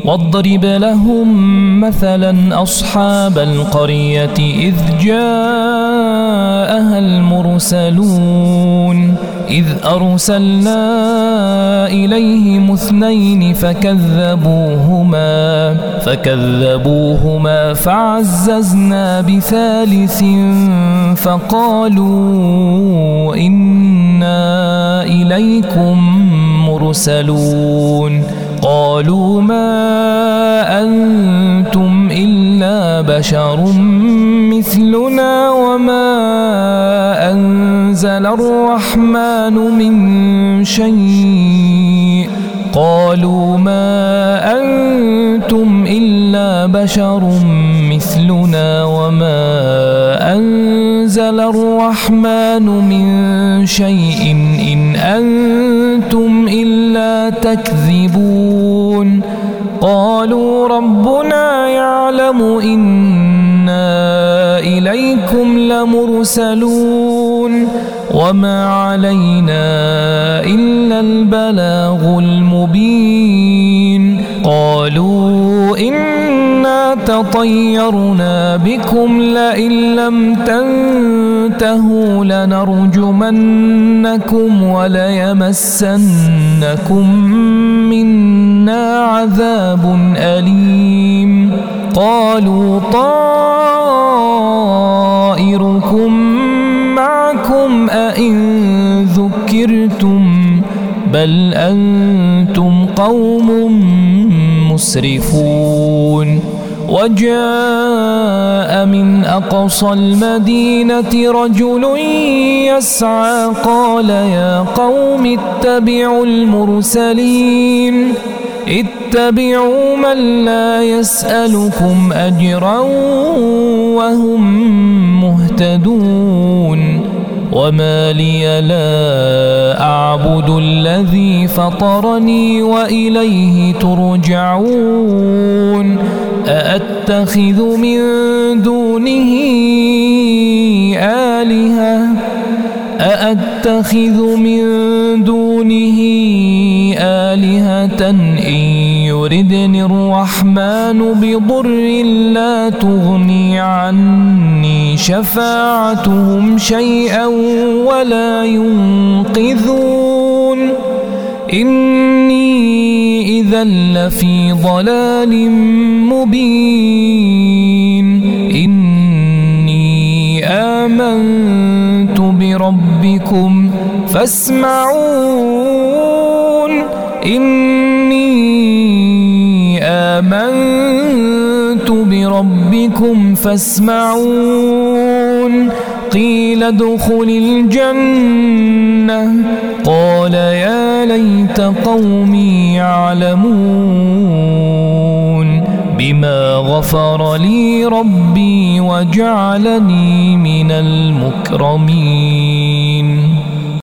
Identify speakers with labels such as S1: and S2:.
S1: واضرب لهم مثلا أصحاب القرية إذ جاءها المرسلون إذ أرسلنا إليهم 2 فكذبوهما فعززنا ب3 فقالوا إنا إليكم مرسلون قالوا ما أنتم إلا بشر مثلنا وما أنزل الرحمن من شيء قالوا ما أنتم إلا بشر مثلنا وما أنزل الرحمن من شيء إن أنتم إلا تكذبون قالوا ربنا يعلم إنا إليكم لمرسلون وما علينا إلا البلاغ المبين قالوا إنا تطيرنا بكم لئن لم تنتهوا لنرجمنكم وليمسنكم منا عذاب أليم قالوا طائركم معكم أئن ذكرتم بل أنتم قوم مسرفون وجاء من أقصى المدينة رجل يسعى قال يا قوم اتبعوا المرسلين اتبعوا من لا يسألكم أجرا وهم مهتدون وما لي لا أعبد الذي فطرني وإليه ترجعون أأتخذ من دونه آلهة إن يردني الرحمن بضر لا تغني عني شفاعتهم شيئا ولا ينقذون إني إذا لفي ضلال مبين إني آمنت بربكم فاسمعون إني آمنت بربكم فاسمعون قيل ادخل الجنة قال يا ليت قومي يعلمون بما غفر لي ربي وجعلني من المكرمين.